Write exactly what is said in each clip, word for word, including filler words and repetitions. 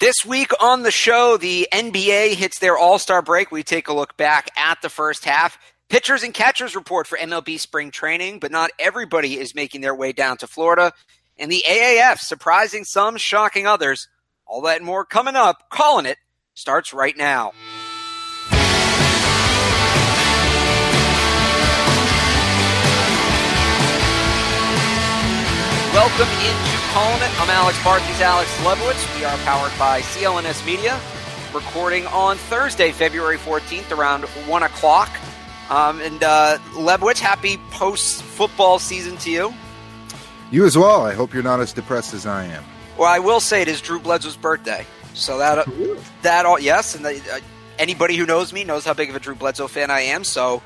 This week on the show, the N B A hits their All-Star break. We take a look back at the first half. Pitchers and catchers report for M L B spring training, but not everybody is making their way down to Florida. And the A A F, surprising some, shocking others. All that and more coming up. Calling It starts right now. Welcome into Calling It. I'm Alex Barth. He's Alex Lebowitz. We are powered by C L N S Media, recording on Thursday, February fourteenth, around one o'clock. Um, and uh, Lebowitz, happy post-football season to you. You as well. I hope you're not as depressed as I am. Well, I will say it is Drew Bledsoe's birthday. So that, uh, that all, yes, and the, uh, anybody who knows me knows how big of a Drew Bledsoe fan I am, so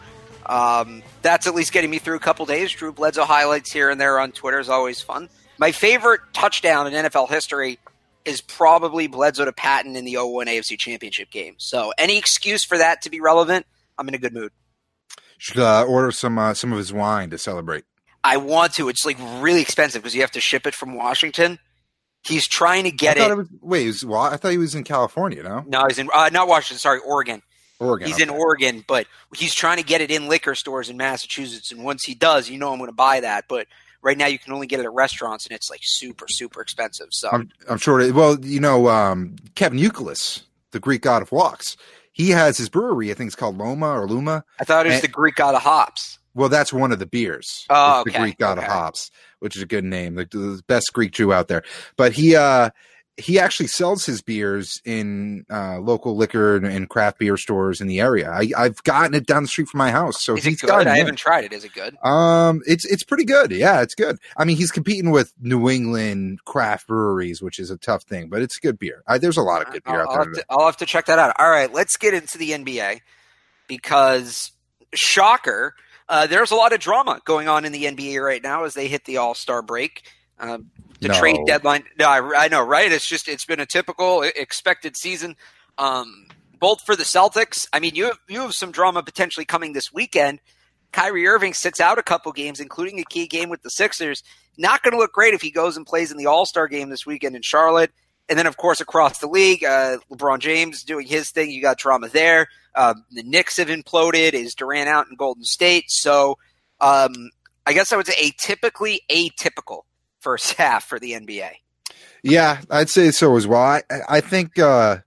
um, that's at least getting me through a couple days. Drew Bledsoe highlights here and there on Twitter is always fun. My favorite touchdown in N F L history is probably Bledsoe to Patton in the oh one A F C Championship game. So any excuse for that to be relevant, I'm in a good mood. Should uh, order some uh, some of his wine to celebrate. I want to. It's like really expensive because you have to ship it from Washington. He's trying to get I it. it was, wait, it was, well, I thought he was in California, no? No, he's in uh, not Washington. Sorry, Oregon. Oregon. He's okay. in Oregon, but he's trying to get it in liquor stores in Massachusetts. And once he does, you know I'm going to buy that. But right now, you can only get it at restaurants, and it's like super, super expensive. So I'm, I'm sure. It, well, you know, um, Kevin Youkilis, the Greek god of walks, he has his brewery. I think it's called Loma or Luma. I thought it was and, the Greek god of hops. Well, that's one of the beers. Oh, it's okay. The Greek god okay. of hops, which is a good name, the, the best Greek Jew out there. But he uh, he actually sells his beers in uh, local liquor and, and craft beer stores in the area. I, I've gotten it down the street from my house. So is he's it good? I it haven't tried it. Is it good? Um, it's it's pretty good. Yeah, it's good. I mean, he's competing with New England craft breweries, which is a tough thing, but it's good beer. I, there's a lot of good beer I'll, out there. I'll have, to, I'll have to check that out. All right, let's get into the N B A because, shocker, uh, there's a lot of drama going on in the N B A right now as they hit the All-Star break. Uh, the no. trade deadline. No, I, I know, right? It's just it's been a typical expected season, um, both for the Celtics. I mean, you have, you have some drama potentially coming this weekend. Kyrie Irving sits out a couple games, including a key game with the Sixers. Not going to look great if he goes and plays in the All-Star game this weekend in Charlotte. And then, of course, across the league, uh, LeBron James doing his thing. You got drama there. Um, the Knicks have imploded. Is Durant out in Golden State? So um, I guess I would say a typically atypical first half for the N B A. Yeah, I'd say so as well. I, I think, uh,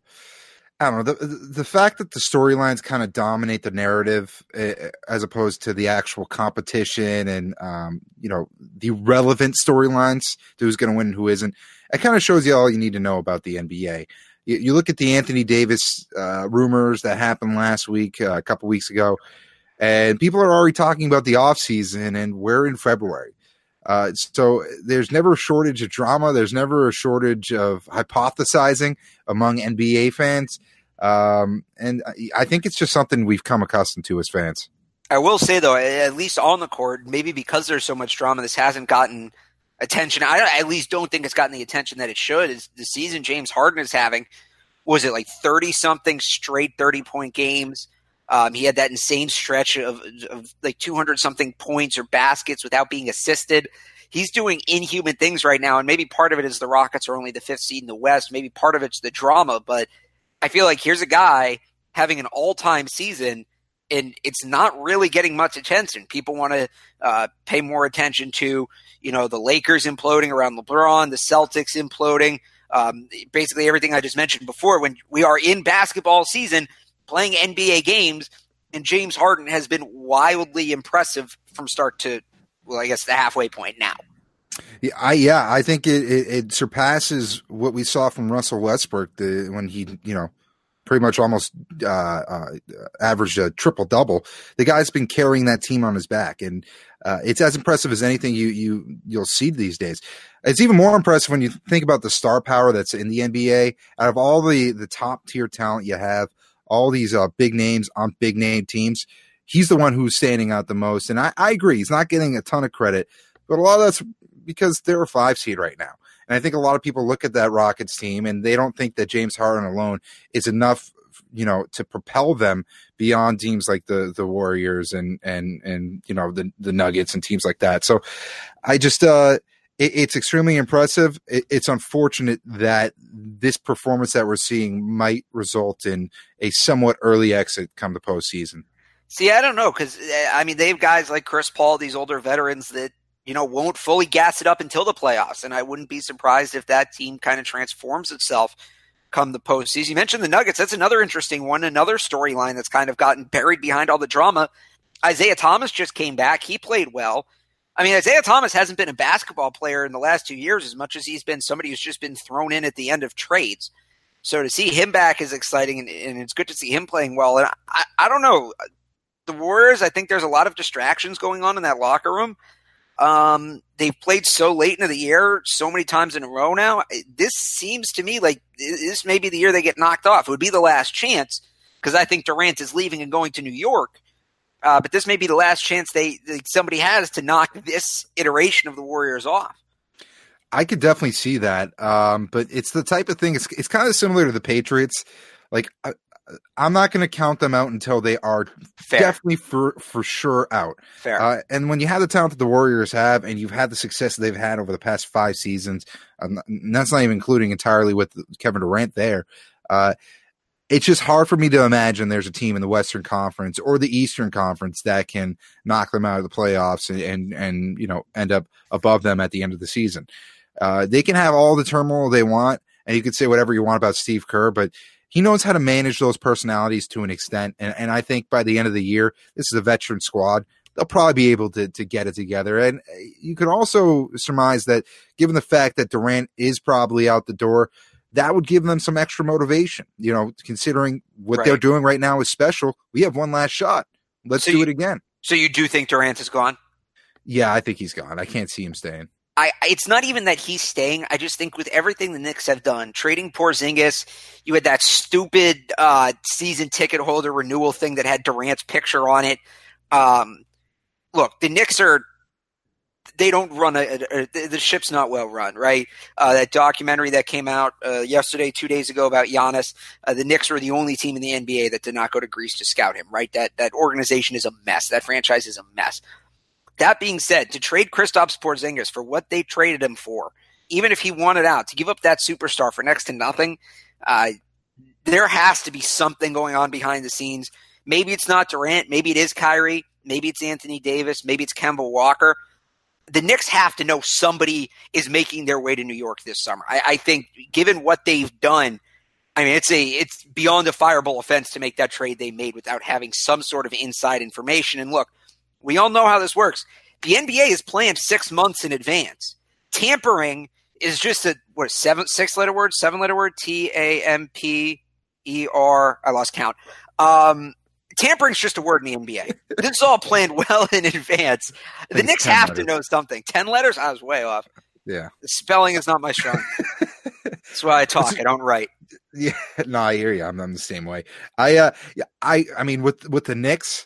I don't know, the, the fact that the storylines kind of dominate the narrative uh, as opposed to the actual competition and, um, you know, the relevant storylines, who's going to win and who isn't, it kind of shows you all you need to know about the N B A. You, you look at the Anthony Davis uh, rumors that happened last week, uh, a couple weeks ago, and people are already talking about the offseason, and we're in February. Uh, so there's never a shortage of drama. There's never a shortage of hypothesizing among N B A fans. Um, and I think it's just something we've come accustomed to as fans. I will say, though, at least on the court, maybe because there's so much drama, this hasn't gotten attention. I at least don't think it's gotten the attention that it should. Is the season James Harden is having, was it like thirty-something straight thirty-point games? Um, he had that insane stretch of, of like two hundred something points or baskets without being assisted. He's doing inhuman things right now, and maybe part of it is the Rockets are only the fifth seed in the West. Maybe part of it's the drama, but I feel like here's a guy having an all-time season, and it's not really getting much attention. People want to uh, pay more attention to, you know, the Lakers imploding around LeBron, the Celtics imploding, um, basically everything I just mentioned before. When we are in basketball season, playing N B A games, and James Harden has been wildly impressive from start to, well, I guess the halfway point now. Yeah, I yeah, I think it, it, it surpasses what we saw from Russell Westbrook the, when he, you know, pretty much almost uh, uh, averaged a triple double. The guy's been carrying that team on his back, and uh, it's as impressive as anything you you you'll see these days. It's even more impressive when you think about the star power that's in the N B A. Out of all the the top tier talent you have, all these uh, big names on big name teams, he's the one who's standing out the most. And I, I agree, he's not getting a ton of credit, but a lot of that's because they're a five seed right now. And I think a lot of people look at that Rockets team and they don't think that James Harden alone is enough, you know, to propel them beyond teams like the the Warriors and and and you know the the Nuggets and teams like that. So I just uh it, it's extremely impressive. It, it's unfortunate that this performance that we're seeing might result in a somewhat early exit come the postseason. See, I don't know, because, I mean, they have guys like Chris Paul, these older veterans that, you know, won't fully gas it up until the playoffs, and I wouldn't be surprised if that team kind of transforms itself come the postseason. You mentioned the Nuggets. That's another interesting one, another storyline that's kind of gotten buried behind all the drama. Isaiah Thomas just came back. He played well. I mean, Isaiah Thomas hasn't been a basketball player in the last two years as much as he's been somebody who's just been thrown in at the end of trades. So to see him back is exciting, and, and it's good to see him playing well. And I, I don't know. The Warriors, I think there's a lot of distractions going on in that locker room. Um, they've played so late into the year, so many times in a row now. This seems to me like this may be the year they get knocked off. It would be the last chance because I think Durant is leaving and going to New York. Uh, but this may be the last chance they, they somebody has to knock this iteration of the Warriors off. I could definitely see that. Um, but it's the type of thing, it's, it's kind of similar to the Patriots. Like, I, I'm not going to count them out until they are Fair. definitely for, for sure out. Fair. Uh, and when you have the talent that the Warriors have, and you've had the success that they've had over the past five seasons, um, and that's not even including entirely with Kevin Durant there, uh, it's just hard for me to imagine there's a team in the Western Conference or the Eastern Conference that can knock them out of the playoffs and, and, and you know, end up above them at the end of the season. Uh, they can have all the turmoil they want, and you could say whatever you want about Steve Kerr, but he knows how to manage those personalities to an extent. And, and I think by the end of the year, this is a veteran squad. They'll probably be able to, to get it together. And you could also surmise that given the fact that Durant is probably out the door, that would give them some extra motivation. You know, considering what right. they're doing right now is special. We have one last shot. Let's so do you, it again. So you do think Durant is gone? Yeah, I think he's gone. I can't see him staying. I, it's not even that he's staying. I just think with everything the Knicks have done, trading Porzingis, you had that stupid uh, season ticket holder renewal thing that had Durant's picture on it. Um, look, the Knicks are – they don't run a, a, a – the ship's not well run, right? Uh, that documentary that came out uh, yesterday, two days ago about Giannis, uh, the Knicks were the only team in the N B A that did not go to Greece to scout him, right? That That organization is a mess. That franchise is a mess. That being said, to trade Kristaps Porzingis for what they traded him for, even if he wanted out, to give up that superstar for next to nothing, uh, there has to be something going on behind the scenes. Maybe it's not Durant. Maybe it is Kyrie. Maybe it's Anthony Davis. Maybe it's Kemba Walker. The Knicks have to know somebody is making their way to New York this summer. I, I think given what they've done, I mean, it's a it's beyond a fireable offense to make that trade they made without having some sort of inside information. And look, we all know how this works. The N B A is planned six months in advance. Tampering is just a what seven six letter word, seven letter word, T A M P E R. I lost count. Um, tampering is just a word in the N B A. This is all planned well in advance. The Knicks have letters. to know something. Ten letters? I was way off. Yeah. The spelling is not my strong. That's why I talk. I don't write. Yeah, no, I hear you. I'm, I'm the same way. I, uh, yeah, I, I mean, with with the Knicks.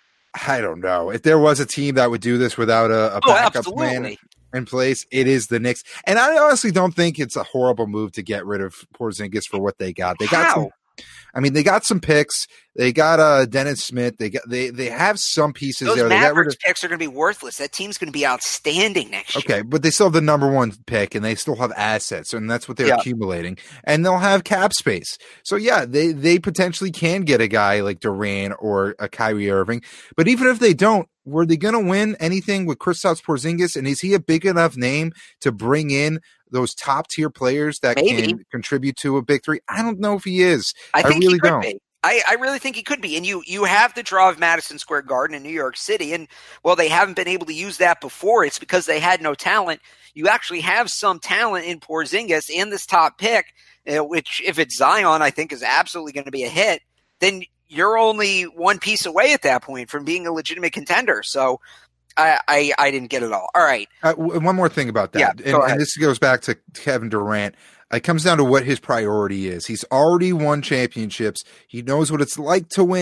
I don't know. If there was a team that would do this without a, a oh, backup absolutely. plan in place, it is the Knicks. And I honestly don't think it's a horrible move to get rid of Porzingis for what they got. They got How? some. I mean, they got some picks. They got uh, Dennis Smith. They got they they have some pieces Those there. They Mavericks got rid of, picks are going to be worthless. That team's going to be outstanding next okay, year. Okay, but they still have the number one pick, and they still have assets, and that's what they're yeah. accumulating. And they'll have cap space. So yeah, they they potentially can get a guy like Durant or a Kyrie Irving. But even if they don't, were they going to win anything with Kristaps Porzingis? And is he a big enough name to bring in those top tier players that Maybe. can contribute to a big three? I don't know if he is. I, think I really he could don't. Be. I, I really think he could be. And you you have the draw of Madison Square Garden in New York City. And well, they haven't been able to use that before. It's because they had no talent. You actually have some talent in Porzingis and this top pick, uh, which if it's Zion, I think is absolutely going to be a hit. Then you're only one piece away at that point from being a legitimate contender. So I, I, I didn't get it all. All right. Uh, one more thing about that. Yeah, and, and this goes back to Kevin Durant. It comes down to what his priority is. He's already won championships. He knows what it's like to win.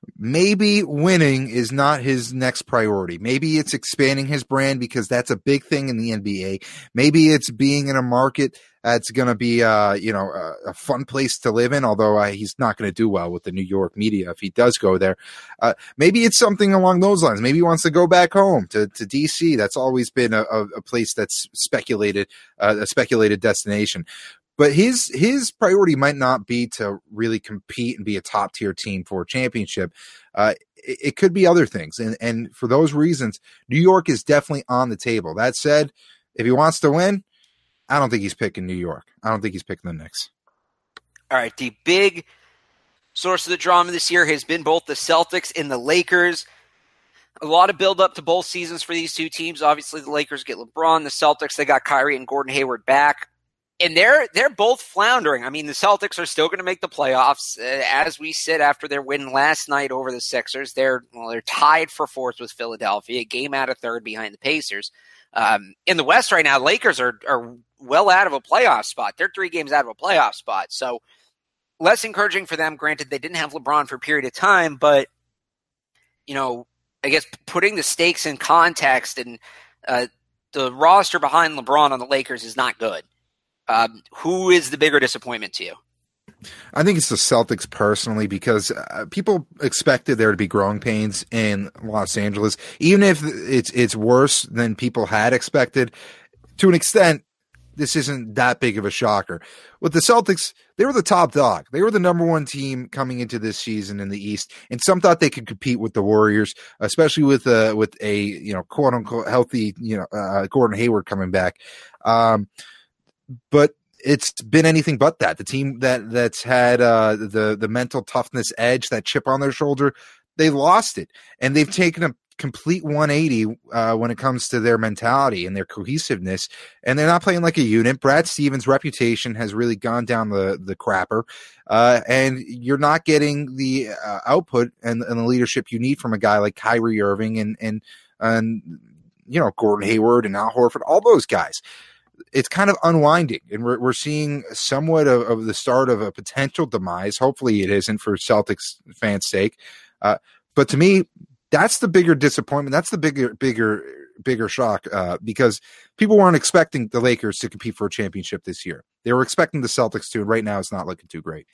maybe winning is not his next priority. Maybe it's expanding his brand because that's a big thing in the N B A. Maybe it's being in a market that's going to be, uh, you know, a, a fun place to live in, although uh, he's not going to do well with the New York media if he does go there. Uh, maybe it's something along those lines. Maybe he wants to go back home to, to D C. That's always been a, a, a place that's speculated, uh, a speculated destination. But his his priority might not be to really compete and be a top tier team for a championship. Uh, it, it could be other things, and and for those reasons, New York is definitely on the table. That said, if he wants to win, I don't think he's picking New York. I don't think he's picking the Knicks. All right, the big source of the drama this year has been both the Celtics and the Lakers. A lot of build up to both seasons for these two teams. Obviously, the Lakers get LeBron. The Celtics, they got Kyrie and Gordon Hayward back. And they're they're both floundering. I mean, the Celtics are still going to make the playoffs. Uh, as we sit after their win last night over the Sixers, they're well, they're tied for fourth with Philadelphia, a game out of third behind the Pacers. Um, in the West right now, Lakers are are well out of a playoff spot. They're three games out of a playoff spot. So less encouraging for them. Granted, they didn't have LeBron for a period of time, but you know, I guess putting the stakes in context and uh, the roster behind LeBron on the Lakers is not good. Um, who is the bigger disappointment to you? I think it's the Celtics personally because uh, people expected there to be growing pains in Los Angeles, even if it's it's worse than people had expected. To an extent, this isn't that big of a shocker. With the Celtics, they were the top dog. They were the number one team coming into this season in the East, and some thought they could compete with the Warriors, especially with uh, with a you know quote unquote healthy you know uh, Gordon Hayward coming back. Um, But it's been anything but that. The team that that's had uh, the the mental toughness edge, that chip on their shoulder, they lost it, and they've taken a complete one eighty uh, when it comes to their mentality and their cohesiveness. And they're not playing like a unit. Brad Stevens' reputation has really gone down the the crapper, uh, and you're not getting the uh, output and, and the leadership you need from a guy like Kyrie Irving and and and you know Gordon Hayward and Al Horford, all those guys. It's kind of unwinding, and we're we're seeing somewhat of, of the start of a potential demise. Hopefully, it isn't for Celtics fans' sake. Uh, but to me, that's the bigger disappointment. That's the bigger, bigger, bigger shock uh, because people weren't expecting the Lakers to compete for a championship this year. They were expecting the Celtics to, and right now, it's not looking too great.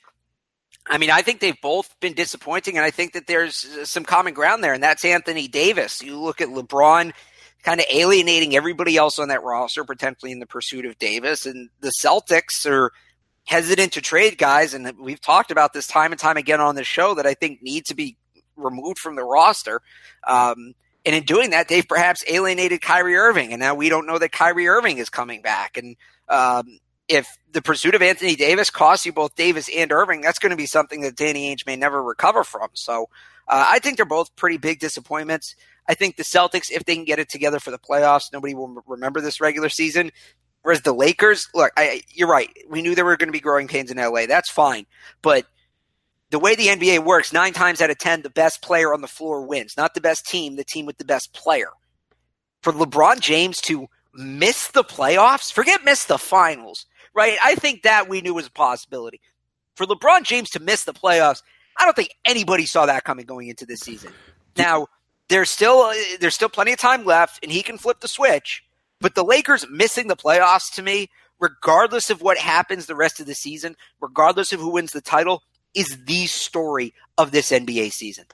I mean, I think they've both been disappointing, and I think that there's some common ground there, and that's Anthony Davis. You look at LeBron kind of alienating everybody else on that roster, potentially in the pursuit of Davis. And the Celtics are hesitant to trade guys, and we've talked about this time and time again on this show, that I think need to be removed from the roster. Um, and in doing that, they've perhaps alienated Kyrie Irving, and now we don't know that Kyrie Irving is coming back. And um, if the pursuit of Anthony Davis costs you both Davis and Irving, that's going to be something that Danny Ainge may never recover from. So uh, I think they're both pretty big disappointments. I think the Celtics, if they can get it together for the playoffs, nobody will remember this regular season. Whereas the Lakers, look, I, you're right. We knew there were going to be growing pains in L A. That's fine. But the way the N B A works, nine times out of ten, the best player on the floor wins. Not the best team, the team with the best player. For LeBron James to miss the playoffs, forget miss the finals, right? I think that we knew was a possibility. For LeBron James to miss the playoffs, I don't think anybody saw that coming going into this season. Now, There's still there's still plenty of time left, and he can flip the switch. But the Lakers missing the playoffs, to me, regardless of what happens the rest of the season, regardless of who wins the title, is the story of this N B A season.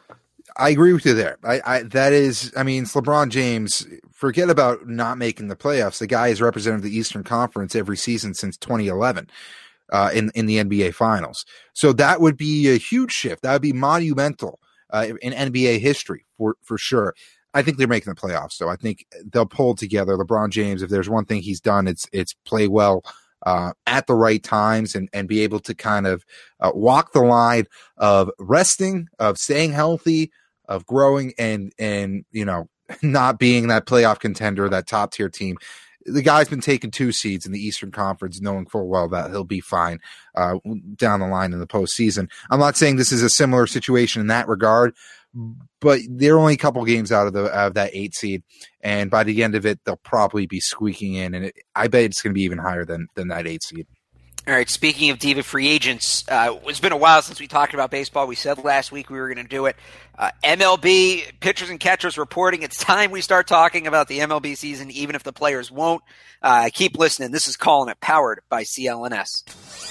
I agree with you there. I, I that is, I mean, it's LeBron James. Forget about not making the playoffs. The guy has represented the Eastern Conference every season since twenty eleven. Uh, in in the N B A Finals. So that would be a huge shift. That would be monumental. Uh, in N B A history, for, for sure. I think they're making the playoffs, so I think they'll pull together. LeBron James, if there's one thing he's done, it's it's play well uh, at the right times and, and be able to kind of uh, walk the line of resting, of staying healthy, of growing, and and you know not being that playoff contender, that top tier team. The guy's been taking two seeds in the Eastern Conference, knowing full well that he'll be fine uh, down the line in the postseason. I'm not saying this is a similar situation in that regard, but they're only a couple games out of the out of that eight seed, and by the end of it, they'll probably be squeaking in, and it, I bet it's going to be even higher than than that eight seed. All right, speaking of diva free agents, uh, it's been a while since we talked about baseball. We said last week we were going to do it. Uh, M L B pitchers and catchers reporting. It's time we start talking about the M L B season, even if the players won't. Uh, keep listening. This is Calling It, powered by C L N S.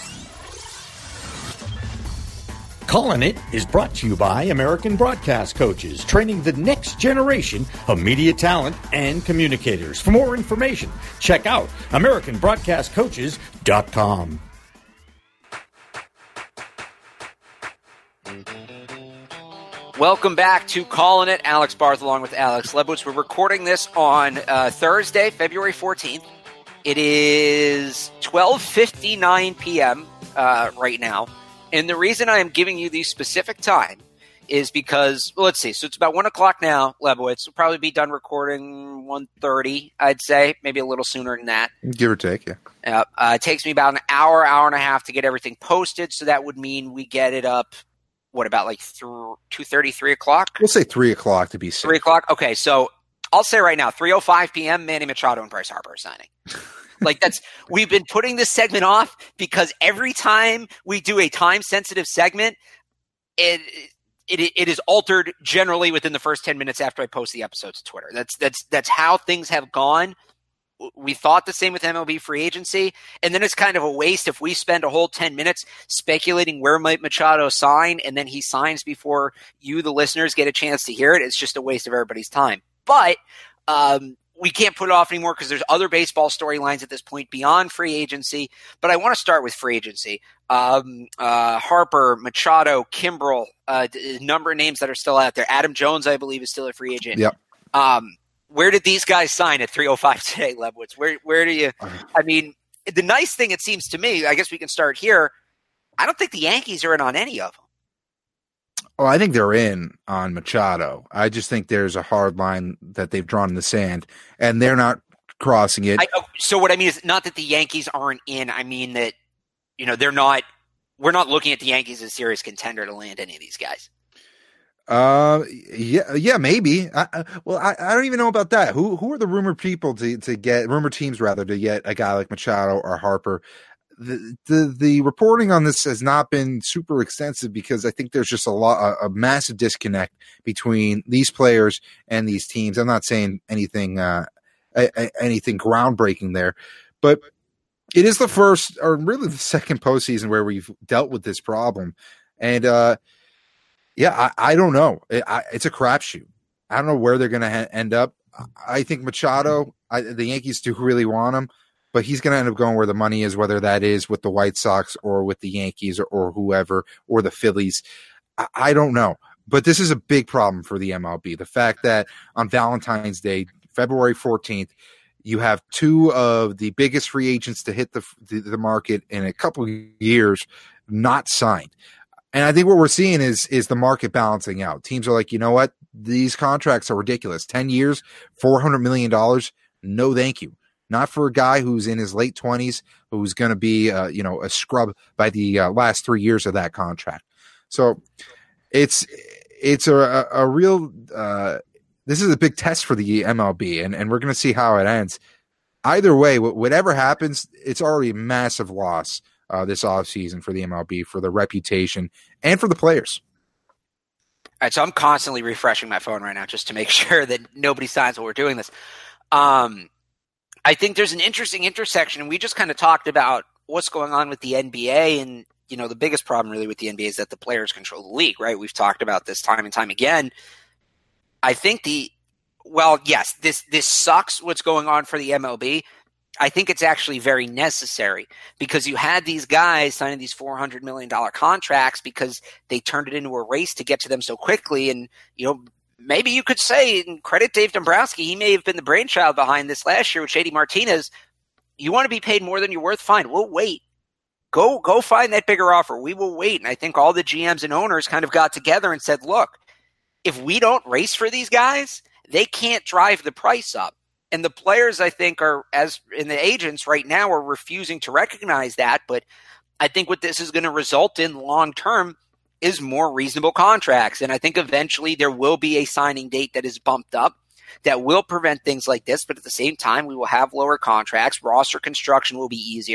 Calling It is brought to you by American Broadcast Coaches, training the next generation of media talent and communicators. For more information, check out American Broadcast Coaches dot com. Welcome back to Calling It. Alex Barth along with Alex Lebowitz. We're recording this on uh, Thursday, February fourteenth. It is twelve fifty-nine p.m. Uh, right now. And the reason I am giving you the specific time is because, well, let's see. So it's about one o'clock now, Lebowitz. We'll probably be done recording one thirty, I'd say. Maybe a little sooner than that. Give or take, yeah. Uh, uh, it takes me about an hour, hour and a half to get everything posted. So that would mean we get it up, what, about like two thirty, three o'clock? We'll say three o'clock to be safe. three o'clock? Okay, so I'll say right now, three oh five p.m., Manny Machado and Bryce Harper are signing. Like that's, we've been putting this segment off because every time we do a time-sensitive segment, it, it it is altered generally within the first ten minutes after I post the episodes to Twitter. That's that's that's how things have gone. We thought the same with M L B free agency, and then it's kind of a waste if we spend a whole ten minutes speculating where might Machado sign, and then he signs before you, the listeners, get a chance to hear it. It's just a waste of everybody's time. But um, we can't put it off anymore because there's other baseball storylines at this point beyond free agency. But I want to start with free agency. Um, uh, Harper, Machado, Kimbrel, uh, a number of names that are still out there. Adam Jones, I believe, is still a free agent. Yep. Um, where did these guys sign at three oh five today, Lebowitz? Where, where do you – I mean, the nice thing, it seems to me, I guess we can start here, I don't think the Yankees are in on any of them. Oh, I think they're in on Machado. I just think there's a hard line that they've drawn in the sand, and they're not crossing it. I, so what I mean is not that the Yankees aren't in. I mean that, you know, they're not – we're not looking at the Yankees as a serious contender to land any of these guys. Uh, yeah, yeah, maybe. I, I, well, I, I don't even know about that. Who who are the rumored people to to get rumored teams rather to get a guy like Machado or Harper? The, the the reporting on this has not been super extensive because I think there's just a lot a, a massive disconnect between these players and these teams. I'm not saying anything uh a, a, anything groundbreaking there, but it is the first or really the second postseason where we've dealt with this problem, and uh. Yeah, I, I don't know. It, I, it's a crapshoot. I don't know where they're going to ha- end up. I think Machado, I, the Yankees do really want him, but he's going to end up going where the money is, whether that is with the White Sox or with the Yankees or, or whoever, or the Phillies. I, I don't know. But this is a big problem for the M L B. The fact that on Valentine's Day, February fourteenth, you have two of the biggest free agents to hit the, the, the market in a couple of years not signed. And I think what we're seeing is is the market balancing out. Teams are like, you know what? These contracts are ridiculous. ten years, four hundred million dollars. No, thank you. Not for a guy who's in his late twenties, who's going to be, uh, you know, a scrub by the uh, last three years of that contract. So it's it's a, a real uh, – this is a big test for the M L B, and, and we're going to see how it ends. Either way, whatever happens, it's already a massive loss. Uh, this offseason for the M L B, for the reputation, and for the players. All right, so I'm constantly refreshing my phone right now just to make sure that nobody signs while we're doing this. Um, I think there's an interesting intersection, and we just kind of talked about what's going on with the N B A, and you know the biggest problem really with the N B A is that the players control the league, right? We've talked about this time and time again. I think the well, yes, this this sucks what's going on for the M L B. I think it's actually very necessary because you had these guys signing these four hundred million dollars contracts because they turned it into a race to get to them so quickly. And, you know, maybe you could say, and credit Dave Dombrowski, he may have been the brainchild behind this last year with Shady Martinez. You want to be paid more than you're worth? Fine. We'll wait. Go, go find that bigger offer. We will wait. And I think all the G Ms and owners kind of got together and said, look, if we don't race for these guys, they can't drive the price up. And the players, I think, are, as in the agents right now, are refusing to recognize that. But I think what this is going to result in long term is more reasonable contracts. And I think eventually there will be a signing date that is bumped up that will prevent things like this. But at the same time, we will have lower contracts. Roster construction will be easier.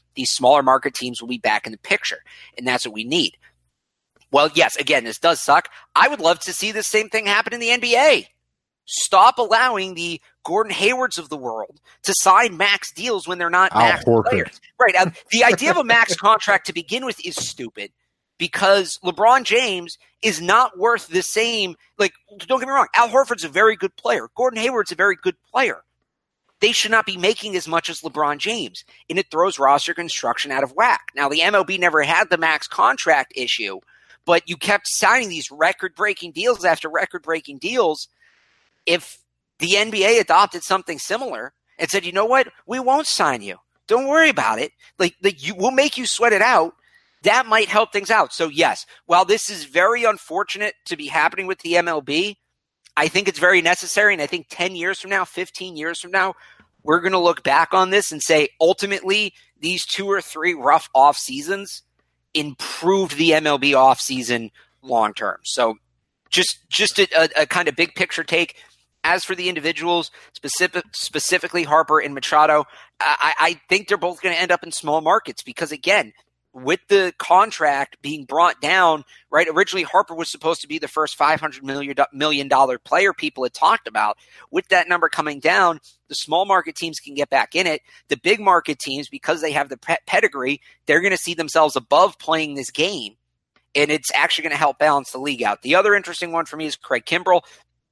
these smaller market teams will be back in the picture, and that's what we need. Well, yes, again, this does suck. I would love to see the same thing happen in the N B A. Stop allowing the Gordon Haywards of the world to sign max deals when they're not Al max Horford. players. Right. Um, the idea of a max contract to begin with is stupid because LeBron James is not worth the same. Like, don't get me wrong. Al Horford's a very good player. Gordon Hayward's a very good player. They should not be making as much as LeBron James, and it throws roster construction out of whack. Now, the M L B never had the max contract issue, but you kept signing these record-breaking deals after record-breaking deals. If the N B A adopted something similar and said, you know what, we won't sign you. Don't worry about it. Like, like you, we'll make you sweat it out. That might help things out. So, yes, while this is very unfortunate to be happening with the M L B, I think it's very necessary. And I think ten years from now, fifteen years from now, we're going to look back on this and say, ultimately, these two or three rough off seasons improved the M L B off season long term. So just, just a, a, a kind of big picture take. As for the individuals, specific, specifically Harper and Machado, I, I think they're both going to end up in small markets because, again, with the contract being brought down, right? Originally, Harper was supposed to be the first five hundred million dollars player people had talked about. With that number coming down, the small market teams can get back in it. The big market teams, because they have the pe- pedigree, they're going to see themselves above playing this game, and it's actually going to help balance the league out. The other interesting one for me is Craig Kimbrell.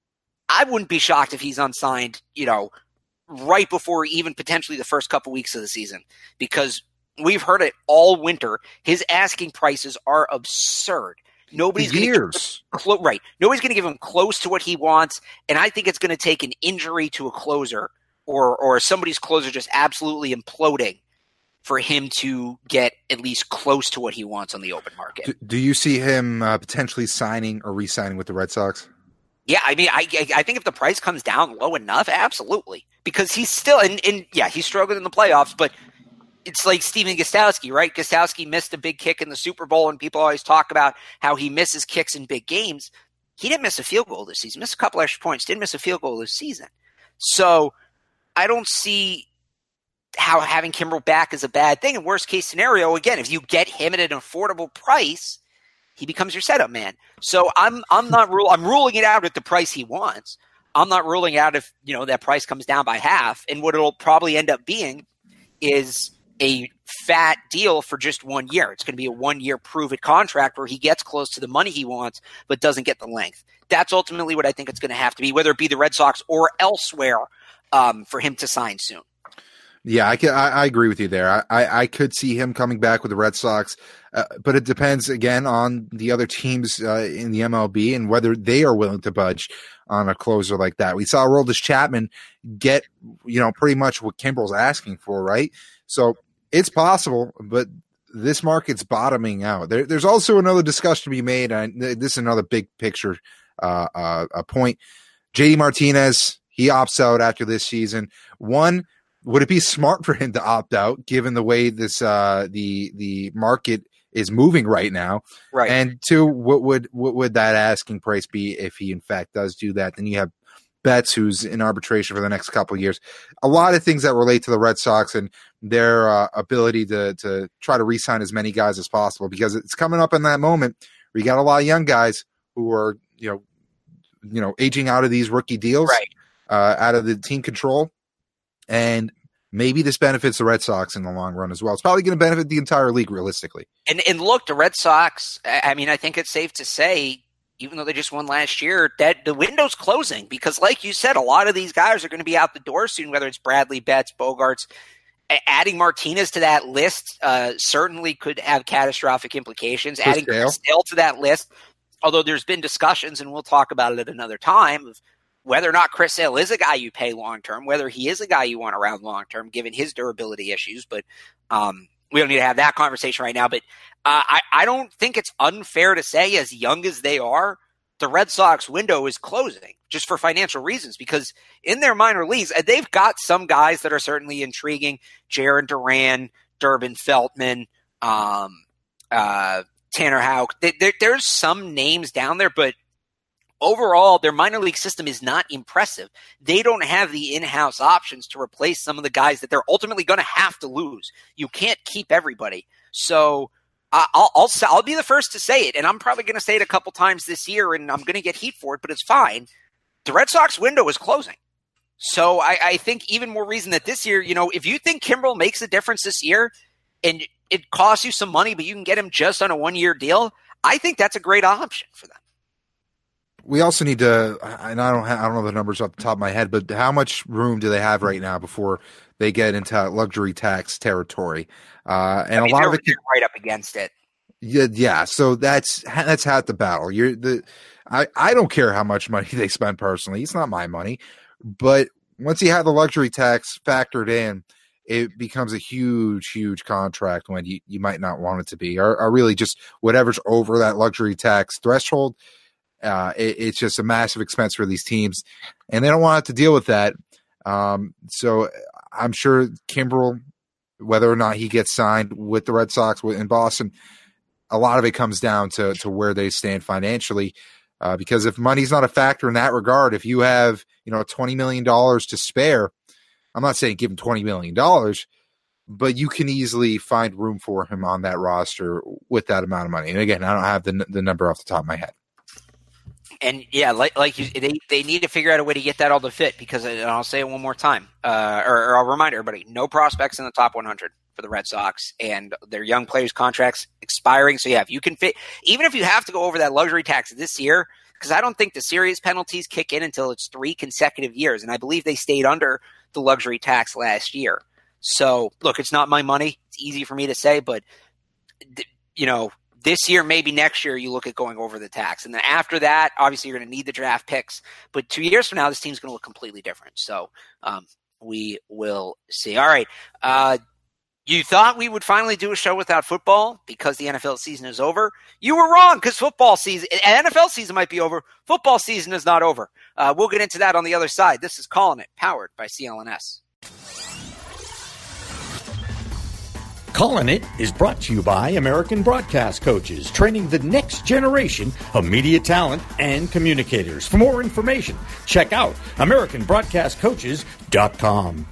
I wouldn't be shocked if he's unsigned, you know, right before even potentially the first couple weeks of the season, because we've heard it all winter. His asking prices are absurd. Nobody's going to clo- right. Nobody's going to give him close to what he wants, and I think it's going to take an injury to a closer or or somebody's closer just absolutely imploding for him to get at least close to what he wants on the open market. Do, do you see him uh, potentially signing or re-signing with the Red Sox? Yeah, I mean, I I think if the price comes down low enough, absolutely. Because he's still, and, and yeah, he's struggled in the playoffs, but it's like Steven Gostowski, right? Gostowski missed a big kick in the Super Bowl, and people always talk about how he misses kicks in big games. He didn't miss a field goal this season. Missed a couple extra points. Didn't miss a field goal this season. So I don't see how having Kimbrel back is a bad thing. In worst case scenario, again, if you get him at an affordable price, he becomes your setup man. So I'm I'm not rule I'm ruling it out at the price he wants. I'm not ruling out if, you know, that price comes down by half. And what it'll probably end up being is a fat deal for just one year. It's going to be a one-year prove-it contract where he gets close to the money he wants but doesn't get the length. That's ultimately what I think it's going to have to be, whether it be the Red Sox or elsewhere, um, for him to sign soon. Yeah, I, can, I, I agree with you there. I, I, I could see him coming back with the Red Sox, uh, but it depends, again, on the other teams uh, in the M L B and whether they are willing to budge on a closer like that. We saw Aroldis Chapman get, you know, pretty much what Kimbrel's asking for, right? So it's possible, but this market's bottoming out. There, there's also another discussion to be made, and this is another big picture uh, uh, a point. J D Martinez, he opts out after this season. One, would it be smart for him to opt out, given the way this uh, the the market is moving right now? Right. And two, what would what would that asking price be if he in fact does do that? Then you have Betts, who's in arbitration for the next couple of years. A lot of things that relate to the Red Sox and their uh, ability to to try to re-sign as many guys as possible, because it's coming up in that moment where you got a lot of young guys who are you know you know aging out of these rookie deals, right. uh, out of the team control. And maybe this benefits the Red Sox in the long run as well. It's probably going to benefit the entire league, realistically. And and look, the Red Sox, I mean, I think it's safe to say, even though they just won last year, that the window's closing. Because like you said, a lot of these guys are going to be out the door soon, whether it's Bradley, Betts, Bogarts. Adding Martinez to that list uh, certainly could have catastrophic implications. Chris Adding Sale. Chris Sale to that list, although there's been discussions, and we'll talk about it at another time, of whether or not Chris Sale is a guy you pay long-term, whether he is a guy you want around long-term, given his durability issues. But um, we don't need to have that conversation right now. But uh, I, I don't think it's unfair to say, as young as they are, the Red Sox window is closing just for financial reasons, because in their minor leagues, they've got some guys that are certainly intriguing. Jaron Duran, Durbin Feltman, um, uh, Tanner Houck. They, there's some names down there, but overall, their minor league system is not impressive. They don't have the in-house options to replace some of the guys that they're ultimately going to have to lose. You can't keep everybody. So I'll, I'll, I'll be the first to say it, and I'm probably going to say it a couple times this year, and I'm going to get heat for it, but it's fine. The Red Sox window is closing. So I, I think even more reason that this year, you know, if you think Kimbrel makes a difference this year and it costs you some money, but you can get him just on a one-year deal, I think that's a great option for them. We also need to, and I don't, have, I don't know the numbers off the top of my head, but how much room do they have right now before they get into luxury tax territory? Uh, and I mean, a lot of it can, right up against it. Yeah, yeah. So that's that's half the battle. You're the, I, I don't care how much money they spend personally. It's not my money. But once you have the luxury tax factored in, it becomes a huge, huge contract when you, you might not want it to be, or, or really just whatever's over that luxury tax threshold. Uh, it, it's just a massive expense for these teams, and they don't want to deal with that. Um, so I'm sure Kimbrel, whether or not he gets signed with the Red Sox in Boston, a lot of it comes down to, to where they stand financially. Uh, because if money's not a factor in that regard, if you have, you know, twenty million dollars to spare, I'm not saying give him twenty million dollars, but you can easily find room for him on that roster with that amount of money. And again, I don't have the the number off the top of my head. And yeah, like like you, they they need to figure out a way to get that all to fit, because, and I'll say it one more time, uh, or, or I'll remind everybody: no prospects in the top one hundred for the Red Sox, and their young players' contracts expiring. So yeah, if you can fit, even if you have to go over that luxury tax this year, because I don't think the serious penalties kick in until it's three consecutive years, and I believe they stayed under the luxury tax last year. So look, it's not my money; it's easy for me to say, but you know. This year, maybe next year, you look at going over the tax. And then after that, obviously, you're going to need the draft picks. But two years from now, this team's going to look completely different. So um, we will see. All right. Uh, you thought we would finally do a show without football because the N F L season is over. You were wrong, because football season, N F L season might be over. Football season is not over. Uh, we'll get into that on the other side. This is Calling It, powered by C L N S. Calling It is brought to you by American Broadcast Coaches, training the next generation of media talent and communicators. For more information, check out American Broadcast Coaches dot com.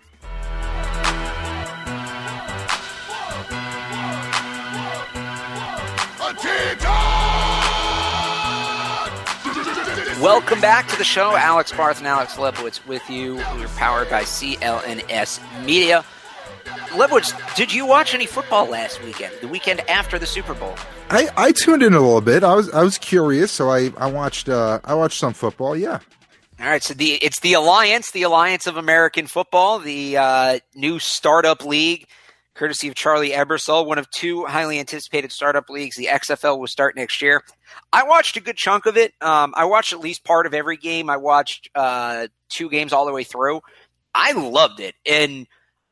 Welcome back to the show. Alex Barth and Alex Lebowitz with you. We're powered by C L N S Media. Lebowitz, did you watch any football last weekend, the weekend after the Super Bowl? I, I tuned in a little bit. I was I was curious, so I I watched uh, I watched some football. Yeah. All right, so the it's the Alliance, the Alliance of American Football, the uh, new startup league, courtesy of Charlie Ebersol, one of two highly anticipated startup leagues. The X F L will start next year. I watched a good chunk of it. Um, I watched at least part of every game. I watched uh, two games all the way through. I loved it, and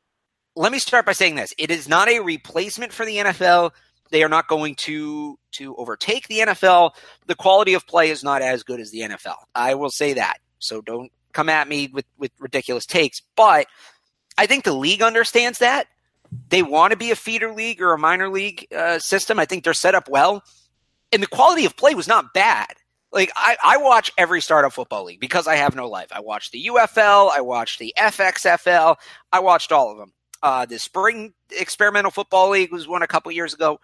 let me start by saying this. It is not a replacement for the N F L. They are not going to, to overtake the N F L. The quality of play is not as good as the N F L. I will say that. So don't come at me with, with ridiculous takes. But I think the league understands that. They want to be a feeder league or a minor league uh, system. I think they're set up well. And the quality of play was not bad. Like, I, I watch every startup football league because I have no life. I watched the U F L. I watched the F X F L. I watched all of them. Uh, the Spring Experimental Football League was one a couple years ago.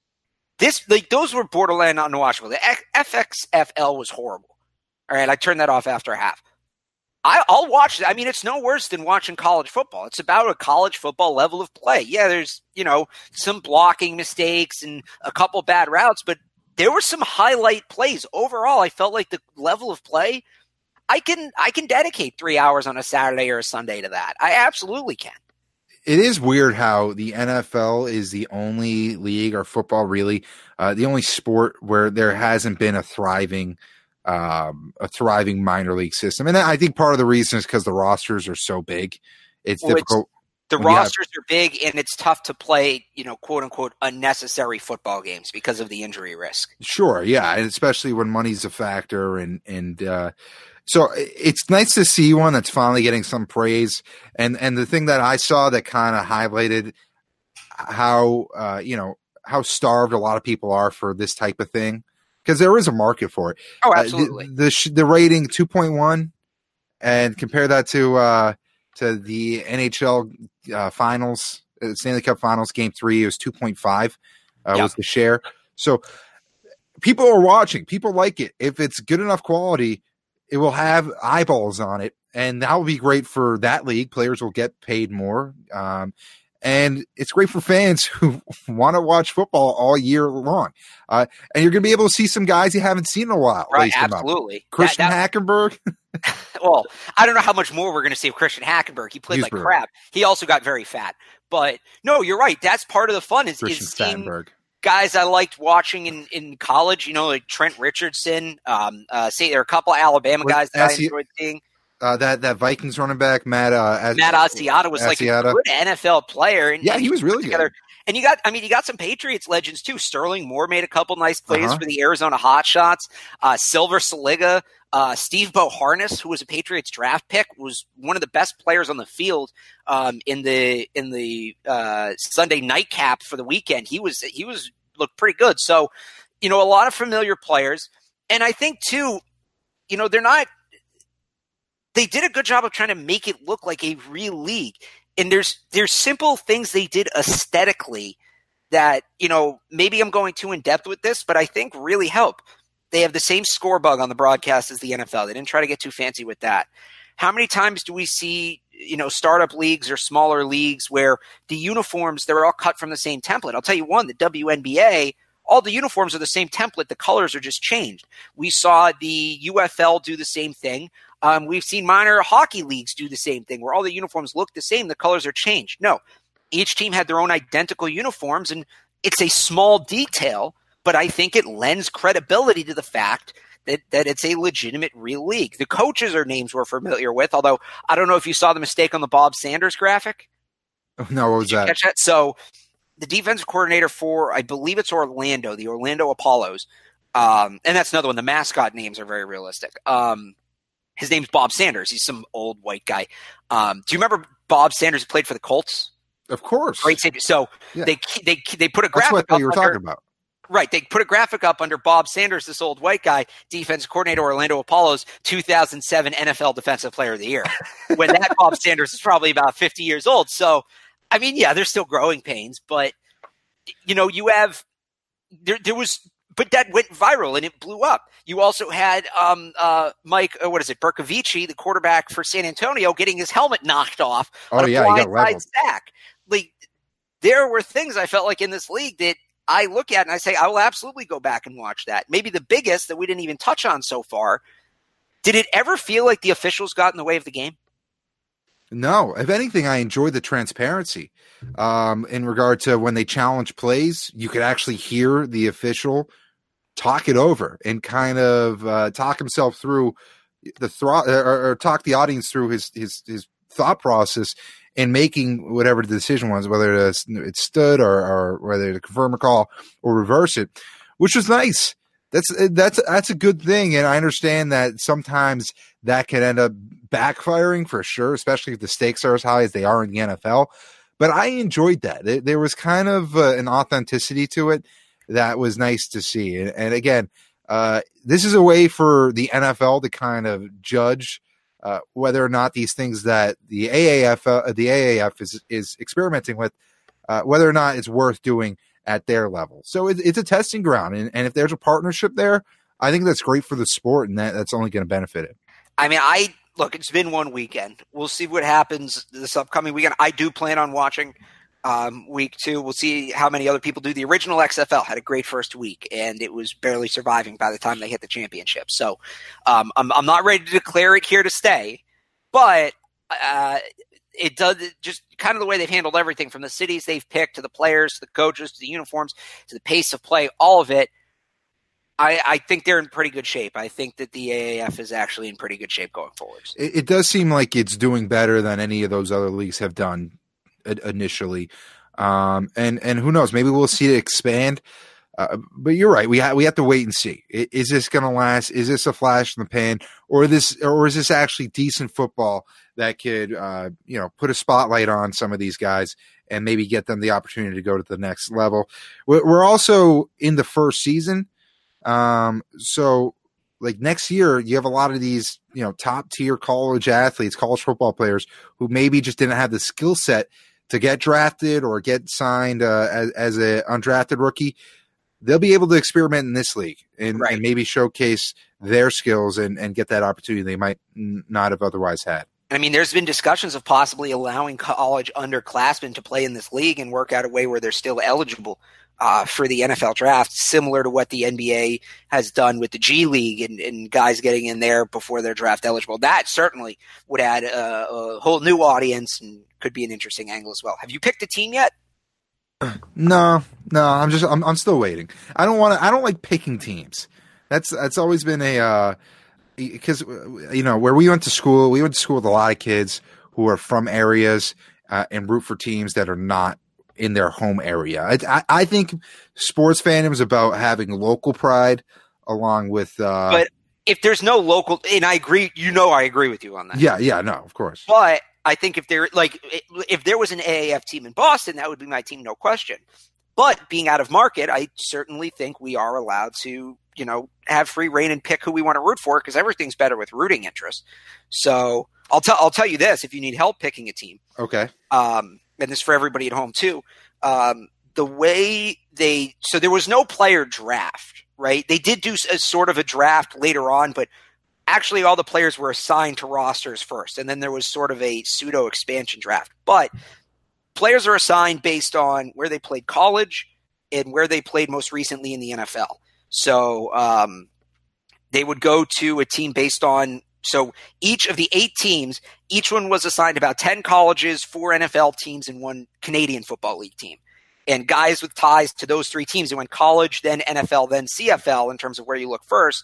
This, like, those were borderline unwatchable. The F X F L was horrible. All right, I turned that off after a half. I, I'll watch it. I mean, it's no worse than watching college football. It's about a college football level of play. Yeah, there's, you know, some blocking mistakes and a couple bad routes, but there were some highlight plays. Overall, I felt like the level of play, I can I can dedicate three hours on a Saturday or a Sunday to that. I absolutely can. It is weird how the N F L is the only league, or football really, uh, the only sport where there hasn't been a thriving, um, a thriving minor league system. And I think part of the reason is because the rosters are so big. It's well, difficult. It's, the rosters have, are big, and it's tough to play, you know, quote unquote, unnecessary football games because of the injury risk. Sure, yeah, and especially when money's a factor, and and. Uh, So it's nice to see one that's finally getting some praise. And and the thing that I saw that kind of highlighted how, uh, you know, how starved a lot of people are for this type of thing, because there is a market for it. Oh, absolutely. Uh, the the, sh- the rating two point one, and compare that to uh, to the N H L uh, finals, uh, Stanley Cup Finals Game Three. It was two point five. Uh, yep. Was the share. So people are watching. People like it. If it's good enough quality, it will have eyeballs on it, and that will be great for that league. Players will get paid more. Um, And it's great for fans who want to watch football all year long. Uh, and you're going to be able to see some guys you haven't seen in a while. Right, absolutely. Christian that, that, Hackenberg. Well, I don't know how much more we're going to see of Christian Hackenberg. He played He's like brutal. crap. He also got very fat. But, no, you're right. That's part of the fun is, is seeing Stattenberg. guys I liked watching in, in college, you know, like Trent Richardson. Um, uh, say there are a couple of Alabama what, guys that I enjoyed seeing. Uh, that that Vikings running back Matt uh, Matt Asiata was Asiata. like a good N F L player, and yeah, and he was really together. good. And you got, I mean, you got some Patriots legends too. Sterling Moore made a couple nice plays uh-huh. for the Arizona Hotshots. Uh, Silver Saliga, uh, Steve Boharnis, who was a Patriots draft pick, was one of the best players on the field um, in the in the uh, Sunday nightcap for the weekend. He was he was looked pretty good. So, you know, a lot of familiar players, and I think too, you know, they're not. They did a good job of trying to make it look like a real league. And there's there's simple things they did aesthetically that, you know, maybe I'm going too in depth with this, but I think really help. They have the same score bug on the broadcast as the N F L. They didn't try to get too fancy with that. How many times do we see, you know, startup leagues or smaller leagues where the uniforms, they're all cut from the same template? I'll tell you one, the W N B A, all the uniforms are the same template. The colors are just changed. We saw the U F L do the same thing. Um, we've seen minor hockey leagues do the same thing where all the uniforms look the same. The colors are changed. No, each team had their own identical uniforms, and it's a small detail, but I think it lends credibility to the fact that, that it's a legitimate real league. The coaches are names we're familiar with, although I don't know if you saw the mistake on the Bob Sanders graphic. No, what was that? Catch that? So the defensive coordinator for, I believe it's Orlando, the Orlando Apollos, um, and that's another one. The mascot names are very realistic. Um, His name's Bob Sanders. He's some old white guy. Um, do you remember Bob Sanders who played for the Colts? Of course. Great safety. So yeah. they they they put a graphic That's what up you were under, talking about. Right. They put a graphic up under Bob Sanders, this old white guy, defensive coordinator, Orlando Apollos, two thousand seven N F L Defensive Player of the Year. When that Bob Sanders is probably about fifty years old. So, I mean, yeah, there's still growing pains, but, you know, you have there, – there was – but that went viral and it blew up. You also had um, uh, Mike, uh, what is it, Bercovici, the quarterback for San Antonio, getting his helmet knocked off oh, on a yeah, blindside sack. Like, there were things I felt like in this league that I look at and I say, I will absolutely go back and watch that. Maybe the biggest that we didn't even touch on so far. Did it ever feel like the officials got in the way of the game? No. If anything, I enjoy the transparency um, in regard to when they challenge plays. You could actually hear the official talk it over and kind of uh, talk himself through the thro- or, or talk the audience through his, his, his thought process in making whatever the decision was, whether it stood or, or whether to confirm a call or reverse it, which was nice. That's, that's, that's a good thing. And I understand that sometimes that can end up backfiring for sure, especially if the stakes are as high as they are in the N F L. But I enjoyed that. There was kind of uh, an authenticity to it that was nice to see. And, and again, uh, this is a way for the N F L to kind of judge uh, whether or not these things that the A A F, uh, the A A F is, is experimenting with, uh, whether or not it's worth doing at their level. So it, it's a testing ground. And, and if there's a partnership there, I think that's great for the sport, and that, that's only going to benefit it. I mean, I look, it's been one weekend. We'll see what happens this upcoming weekend. I do plan on watching Um, week two. We'll see how many other people do. The original X F L had a great first week, and it was barely surviving by the time they hit the championship. So um, I'm, I'm not ready to declare it here to stay, but uh, it does just kind of the way they've handled everything from the cities they've picked to the players, to the coaches, to the uniforms, to the pace of play, all of it. I, I think they're in pretty good shape. I think that the A A F is actually in pretty good shape going forwards. It, it does seem like it's doing better than any of those other leagues have done initially, um, and and who knows? Maybe we'll see it expand. Uh, but you're right. We ha- we have to wait and see. Is this going to last? Is this a flash in the pan, or this, or is this actually decent football that could, uh, you know, put a spotlight on some of these guys and maybe get them the opportunity to go to the next level? We're also in the first season. Um, so like next year, you have a lot of these, you know, top tier college athletes, college football players who maybe just didn't have the skill set to get drafted or get signed uh, as, as a undrafted rookie. They'll be able to experiment in this league and, right. and maybe showcase their skills and, and get that opportunity they might n- not have otherwise had. I mean, there's been discussions of possibly allowing college underclassmen to play in this league and work out a way where they're still eligible uh, for the N F L draft, similar to what the N B A has done with the G League and, and guys getting in there before they're draft eligible. That certainly would add a, a whole new audience and could be an interesting angle as well. Have you picked a team yet? No, no, I'm just, I'm, I'm still waiting. I don't want to, I don't like picking teams. That's, that's always been a, uh, because, you know, where we went to school, we went to school with a lot of kids who are from areas uh, and root for teams that are not in their home area. I, I, I think sports fandom is about having local pride along with, uh, but if there's no local, and I agree, you know, I agree with you on that. Yeah. Yeah, no, of course. But I think if there like if there was an A A F team in Boston, that would be my team, no question. But being out of market, I certainly think we are allowed to, you know, have free reign and pick who we want to root for because everything's better with rooting interest. So I'll tell I'll tell you this: if you need help picking a team, okay, um, and this is for everybody at home too. Um, the way they so there was no player draft, right? They did do a sort of a draft later on, but actually, all the players were assigned to rosters first, and then there was sort of a pseudo expansion draft. But players are assigned based on where they played college and where they played most recently in the N F L. So um, they would go to a team based on – so each of the eight teams, each one was assigned about ten colleges, four N F L teams, and one Canadian Football League team. And guys with ties to those three teams, they went college, then N F L, then C F L in terms of where you look first.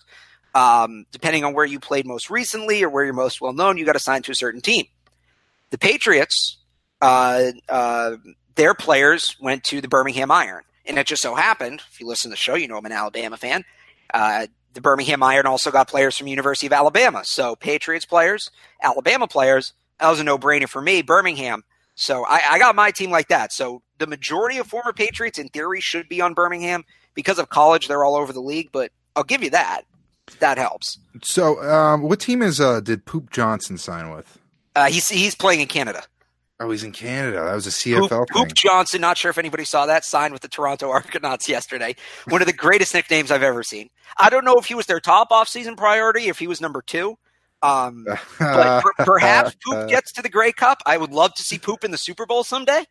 Um, depending on where you played most recently or where you're most well known, you got assigned to a certain team. The Patriots, uh, uh, their players went to the Birmingham Iron. And it just so happened, if you listen to the show, you know I'm an Alabama fan. Uh, the Birmingham Iron also got players from University of Alabama. So Patriots players, Alabama players, that was a no-brainer for me, Birmingham. So I, I got my team like that. So the majority of former Patriots, in theory, should be on Birmingham. Because of college, they're all over the league, but I'll give you that. That helps. So, um, what team is uh, did Poop Johnson sign with? Uh, he's he's playing in Canada. Oh, he's in Canada. That was a C F L Poop, thing. Poop Johnson, not sure if anybody saw that, signed with the Toronto Argonauts yesterday. One of the greatest nicknames I've ever seen. I don't know if he was their top offseason priority, if he was number two. Um, but per, perhaps Poop gets to the Grey Cup. I would love to see Poop in the Super Bowl someday.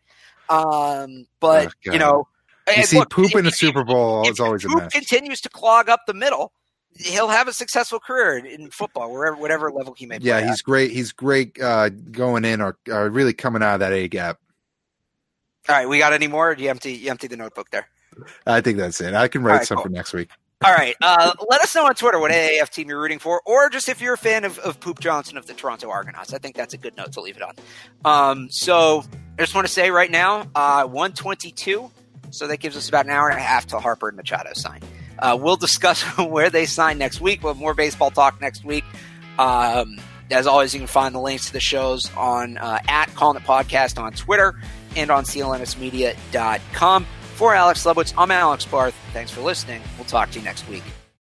Um, but, oh, you know. You see look, Poop in the if, Super Bowl if, is always if a Poop mess. continues to clog up the middle, he'll have a successful career in football, wherever, whatever level he may play. Yeah, at. he's great. He's great uh, going in or, or really coming out of that A gap. All right, we got any more? Or do you empty you empty the notebook there? I think that's it. I can write right, some cool. for next week. All right, uh, let us know on Twitter what A A F team you're rooting for, or just if you're a fan of, of Poop Johnson of the Toronto Argonauts. I think that's a good note to leave it on. Um, so I just want to say right now, uh, one twenty-two. So that gives us about an hour and a half till Harper and Machado sign. Uh, we'll discuss where they sign next week. We'll have more baseball talk next week. Um, as always, you can find the links to the shows on uh, at Calling It Podcast on Twitter and on C L N S media dot com. For Alex Lebowitz, I'm Alex Barth. Thanks for listening. We'll talk to you next week.